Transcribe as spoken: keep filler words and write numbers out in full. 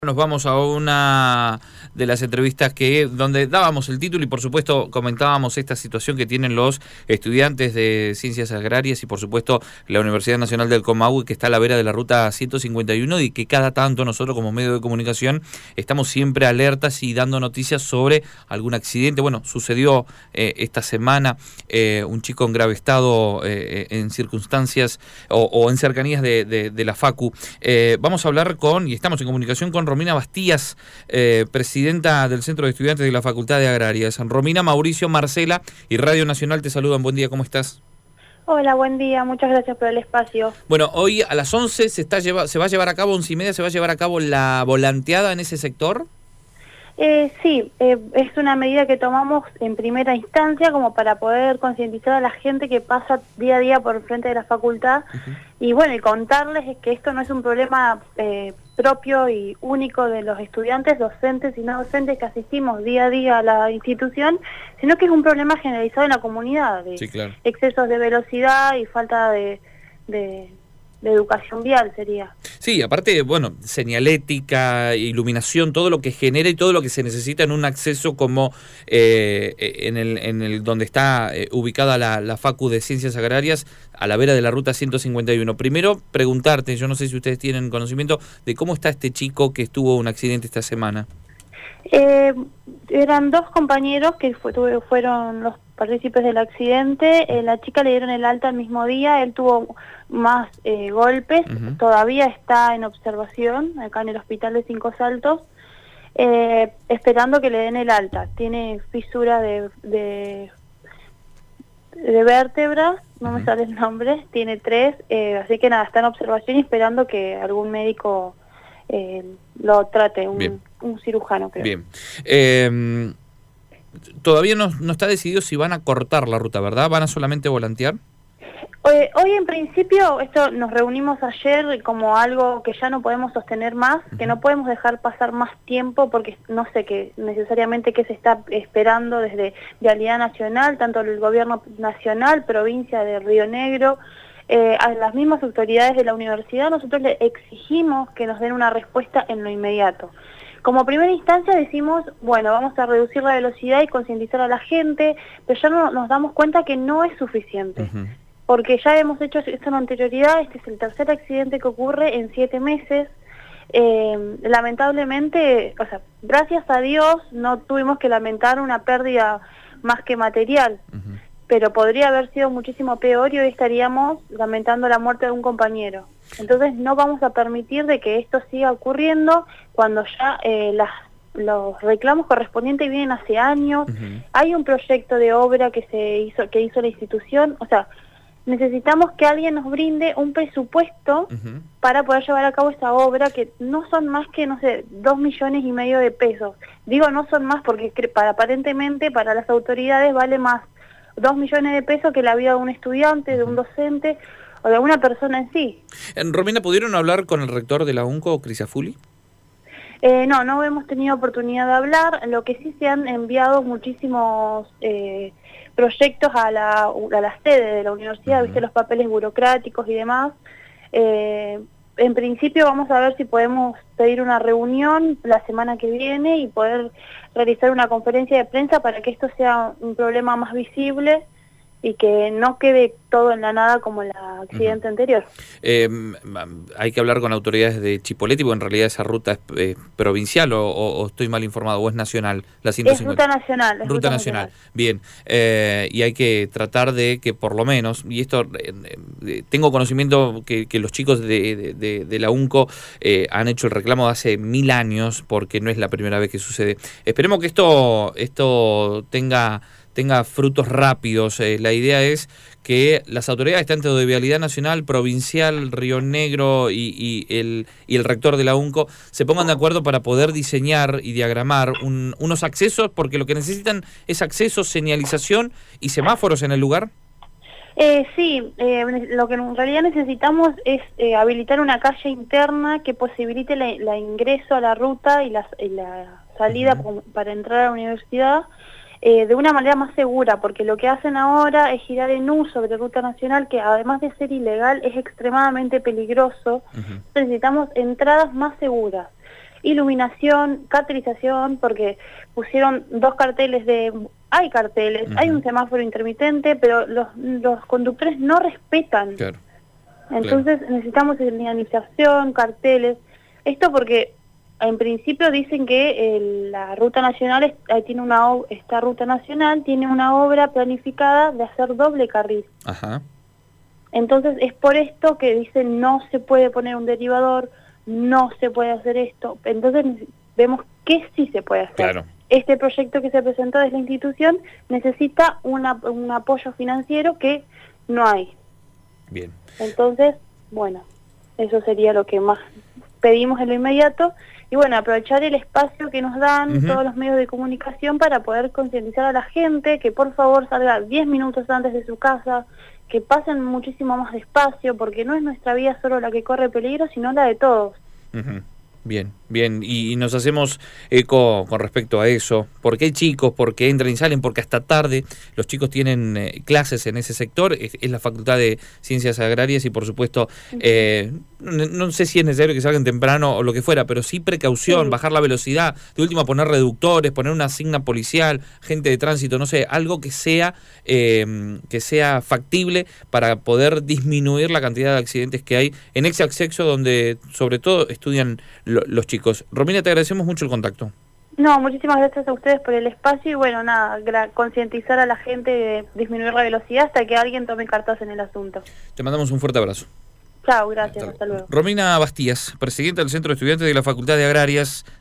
Nos vamos a una de las entrevistas que donde dábamos el título y por supuesto comentábamos esta situación que tienen los estudiantes de Ciencias Agrarias y por supuesto la Universidad Nacional del Comahue, que está a la vera de la ruta ciento cincuenta y uno, y que cada tanto nosotros como medio de comunicación estamos siempre alertas y dando noticias sobre algún accidente. Bueno, sucedió eh, esta semana eh, un chico en grave estado eh, en circunstancias o, o en cercanías de, de, de la Facu. Eh, vamos a hablar con, y estamos en comunicación con Romina Bastías, eh, presidenta del Centro de Estudiantes de la Facultad de Agrarias. Romina, Mauricio, Marcela y Radio Nacional te saludan. Buen día, ¿cómo estás? Hola, buen día, muchas gracias por el espacio. Bueno, hoy a las once se, está lleva, se va a llevar a cabo, once y media, se va a llevar a cabo la volanteada en ese sector. Eh, sí, eh, es una medida que tomamos en primera instancia como para poder concientizar a la gente que pasa día a día por el frente de la facultad. Uh-huh. Y bueno, y contarles que esto no es un problema eh, propio y único de los estudiantes, docentes y no docentes que asistimos día a día a la institución, sino que es un problema generalizado en la comunidad, de sí, claro. excesos de velocidad y falta de... de de educación vial sería. Sí, aparte, bueno, señalética, iluminación, todo lo que genera y todo lo que se necesita en un acceso como eh, en el en el donde está eh, ubicada la, la Facu de Ciencias Agrarias, a la vera de la ruta ciento cincuenta y uno. Primero, preguntarte, yo no sé si ustedes tienen conocimiento de cómo está este chico que estuvo un accidente esta semana. Eh, eran dos compañeros que fue, fueron los partícipes del accidente. Eh, la chica le dieron el alta el mismo día, él tuvo más eh, golpes, uh-huh. Todavía está en observación acá en el hospital de Cinco Saltos, eh, esperando que le den el alta. Tiene fisura de, de, de vértebras, no uh-huh. me sale el nombre, tiene tres, eh, así que nada, está en observación y esperando que algún médico eh, lo trate, un, un cirujano creo. Bien. Eh, todavía no, no está decidido si van a cortar la ruta, ¿verdad? ¿Van a solamente volantear? Hoy, hoy en principio, esto nos reunimos ayer como algo que ya no podemos sostener más, uh-huh. que no podemos dejar pasar más tiempo porque no sé qué necesariamente qué se está esperando desde Vialidad Nacional, tanto el gobierno nacional, provincia de Río Negro, eh, a las mismas autoridades de la universidad. Nosotros le exigimos que nos den una respuesta en lo inmediato. Como primera instancia decimos, bueno, vamos a reducir la velocidad y concientizar a la gente, pero ya no, nos damos cuenta que no es suficiente. Uh-huh. Porque ya hemos hecho esto en anterioridad, este es el tercer accidente que ocurre en siete meses. Eh, lamentablemente, o sea, gracias a Dios no tuvimos que lamentar una pérdida más que material, uh-huh. pero podría haber sido muchísimo peor y hoy estaríamos lamentando la muerte de un compañero. Entonces no vamos a permitir de que esto siga ocurriendo cuando ya eh, las, los reclamos correspondientes vienen hace años. Uh-huh. Hay un proyecto de obra que se hizo, que hizo la institución, o sea, necesitamos que alguien nos brinde un presupuesto uh-huh. para poder llevar a cabo esa obra, que no son más que, no sé, dos millones y medio de pesos. Digo no son más porque para, aparentemente para las autoridades vale más dos millones de pesos que la vida de un estudiante, uh-huh. de un docente o de una persona en sí. Romina, ¿pudieron hablar con el rector de la UNCO, Crisafulli? Eh, no, no hemos tenido oportunidad de hablar. Lo que sí se han enviado muchísimos eh, proyectos a la, a la sede de la universidad, uh-huh. viste los papeles burocráticos y demás. Eh, en principio vamos a ver si podemos pedir una reunión la semana que viene y poder realizar una conferencia de prensa para que esto sea un problema más visible y que no quede todo en la nada como el accidente uh-huh. anterior. Eh, hay que hablar con autoridades de Chipoleti, porque en realidad esa ruta es eh, provincial o, o, o estoy mal informado, o es nacional. La ciento cincuenta. Es ruta nacional. Es ruta, ruta nacional. nacional. Bien. Eh, y hay que tratar de que por lo menos, y esto eh, eh, tengo conocimiento que, que los chicos de, de, de, de la UNCO eh, han hecho el reclamo de hace mil años, porque no es la primera vez que sucede. Esperemos que esto, esto tenga... tenga frutos rápidos. Eh, la idea es que las autoridades, tanto de Vialidad Nacional, Provincial, Río Negro y, y, el, y el rector de la UNCO, se pongan de acuerdo para poder diseñar y diagramar un, unos accesos, porque lo que necesitan es acceso, señalización y semáforos en el lugar. Eh, sí, eh, lo que en realidad necesitamos es eh, habilitar una calle interna que posibilite la, la ingreso a la ruta y la, y la salida uh-huh. para entrar a la universidad. Eh, de una manera más segura, porque lo que hacen ahora es girar en U sobre ruta nacional, que además de ser ilegal es extremadamente peligroso. Uh-huh. Necesitamos entradas más seguras. iluminación, cartelización, porque pusieron dos carteles de... Hay carteles, uh-huh. hay un semáforo intermitente, pero los, los conductores no respetan. Claro. Entonces claro. necesitamos señalización, carteles. Esto porque en principio dicen que el, la ruta nacional, es, tiene una esta ruta nacional tiene una obra planificada de hacer doble carril. Ajá. Entonces es por esto que dicen no se puede poner un derivador, no se puede hacer esto. Entonces vemos que sí se puede hacer. Claro. Este proyecto que se presentó desde la institución necesita una, un apoyo financiero que no hay. Bien. Entonces, bueno, eso sería lo que más pedimos en lo inmediato. Y bueno, aprovechar el espacio que nos dan uh-huh. todos los medios de comunicación para poder concientizar a la gente que por favor salga diez minutos antes de su casa, que pasen muchísimo más despacio, porque no es nuestra vida solo la que corre peligro, sino la de todos. Uh-huh. Bien, bien, y, y nos hacemos eco con respecto a eso, porque hay chicos, porque entran y salen, porque hasta tarde los chicos tienen eh, clases en ese sector, es, es la Facultad de Ciencias Agrarias y por supuesto, eh, no, no sé si es necesario que salgan temprano o lo que fuera, pero sí precaución, sí. bajar la velocidad, de última poner reductores, poner una asigna policial, gente de tránsito, no sé, algo que sea, eh, que sea factible para poder disminuir la cantidad de accidentes que hay en ese acceso donde sobre todo estudian los chicos. Romina, te agradecemos mucho el contacto. No, muchísimas gracias a ustedes por el espacio y bueno, nada, concientizar a la gente de disminuir la velocidad hasta que alguien tome cartas en el asunto. Te mandamos un fuerte abrazo. Chao, gracias, hasta, hasta luego. Romina Bastías, presidenta del Centro de Estudiantes de la Facultad de Agrarias